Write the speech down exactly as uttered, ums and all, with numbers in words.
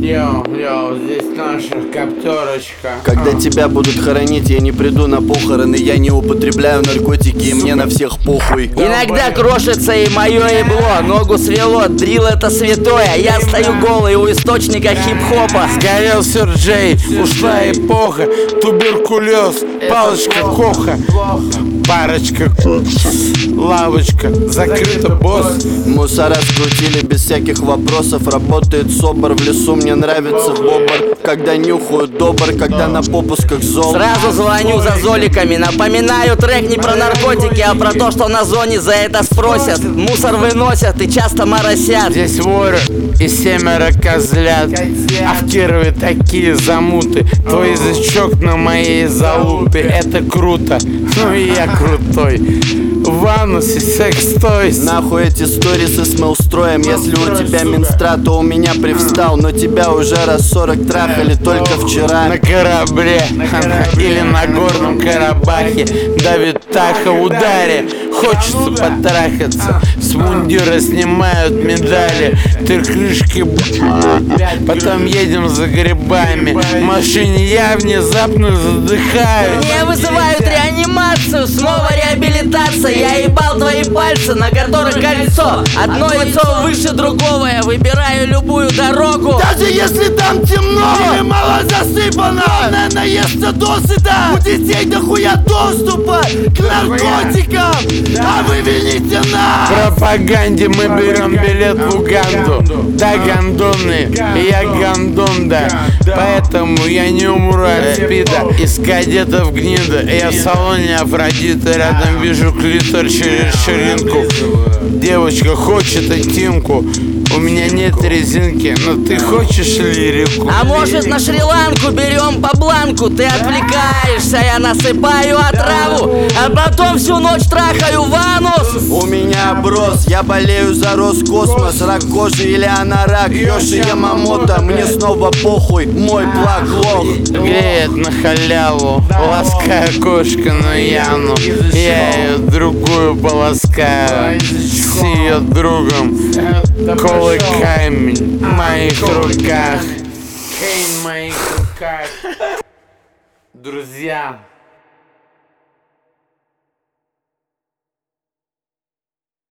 Йоу, йоу, здесь наша коптерочка. Когда тебя будут хоронить, я не приду на похороны. Я не употребляю наркотики, и мне на всех похуй. Иногда крошится и мое ебло. Ногу свело, дрил это святое. Я стою голый у источника хип-хопа. Сгорел Сюрджей, ушла эпоха. Туберкулез, палочка Коха. Парочка, лавочка, закрыта, босс. Мусора скрутили без всяких вопросов. Работает собор, в лесу мне нравится бобр. Когда нюхают добр, когда на попусках зол. Сразу звоню за золиками. Напоминаю, трек не про наркотики, а про то, что на зоне за это спросят. Мусор выносят и часто моросят. Здесь воры и семеро козлят. А в Кирове такие замуты. Твой язычок на моей залупе. Это круто, ну и я крутой. В анусе секс тойс. Нахуй эти сторисы с меустроем. Если у тебя минстра, то у меня привстал. Но тебя уже раз сорок трахали только вчера. На корабле или на горном Карабахе давит таха в ударе. Хочется потрахаться. С мундира снимают медали. Три крышки, потом едем за грибами. В машине я внезапно задыхаюсь. Мне вызывают реанимацию, снова реабилитация. Я ебал твои пальцы, на которых кольцо. Одно яйцо выше другого, я выбираю любую дорогу. Даже если там темно или мало засыпано, главное наесться досыта. У детей дохуя доступа к наркотикам, а вы вините нас. В пропаганде мы берем билет в Уганду. Да, гондоны, я гондон, да. Поэтому я не умру от спида. Из кадетов гнида. Я в салоне Афродиты. Рядом вижу клитор через ширинку. Девочка хочет интимку. У меня нет резинки, но ты хочешь лирику? А может на Шри-Ланку берем по бланку? Ты отвлекаешься, я насыпаю отраву, а потом всю ночь трахаю в анус. У меня брос, я болею за Роскосмос. Рак кожи или анорак, Йоши Ямамото. Мне снова похуй, мой плаг лох. Греет на халяву, лаская кошка на Яну. Я ее другую полоскаю с ее другом. Колы камень в моих руках. Кейн в моих руках. Друзья,